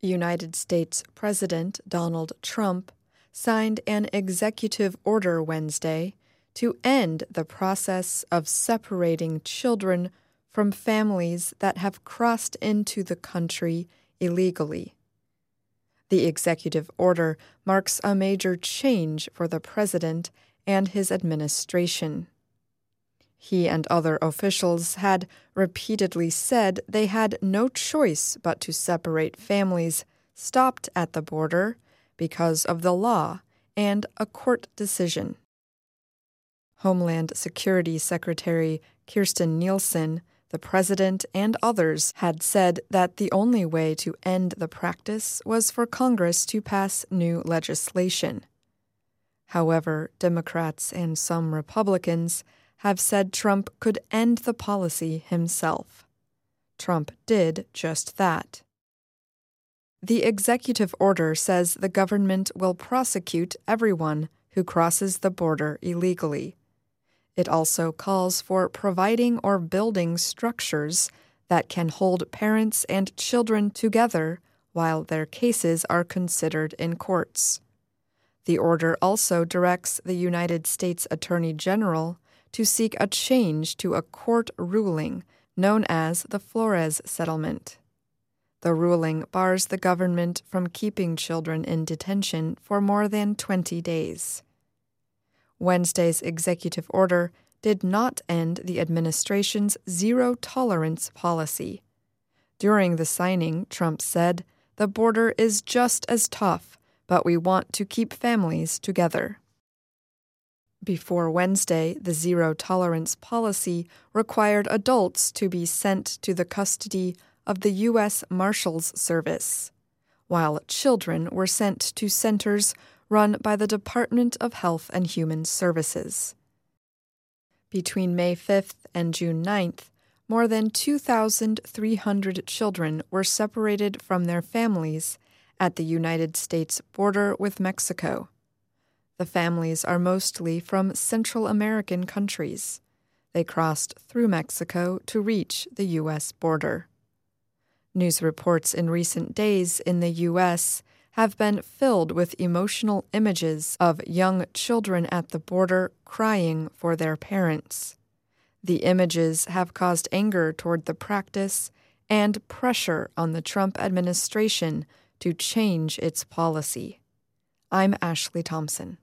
United States President Donald Trump signed an executive order Wednesday to end the process of separating children from families that have crossed into the country illegally. The executive order marks a major change for the president and his administration. He and other officials had repeatedly said they had no choice but to separate families stopped at the border because of the law and a court decision. Homeland Security Secretary Kirstjen Nielsen, the president, and others had said that the only way to end the practice was for Congress to pass new legislation. However, Democrats and some Republicans have said Trump could end the policy himself. Trump did just that. The executive order says the government will prosecute everyone who crosses the border illegally. It also calls for providing or building structures that can hold parents and children together while their cases are considered in courts. The order also directs the United States Attorney General to seek a change to a court ruling known as the Flores Settlement. The ruling bars the government from keeping children in detention for more than 20 days. Wednesday's executive order did not end the administration's zero-tolerance policy. During the signing, Trump said, "The border is just as tough, but we want to keep families together." Before Wednesday, the zero-tolerance policy required adults to be sent to the custody of the U.S. Marshals Service, while children were sent to centers run by the Department of Health and Human Services. Between May 5th and June 9th, more than 2,300 children were separated from their families at the United States border with Mexico. The families are mostly from Central American countries. They crossed through Mexico to reach the U.S. border. News reports in recent days in the U.S. have been filled with emotional images of young children at the border crying for their parents. The images have caused anger toward the practice and pressure on the Trump administration to change its policy. I'm Ashley Thompson.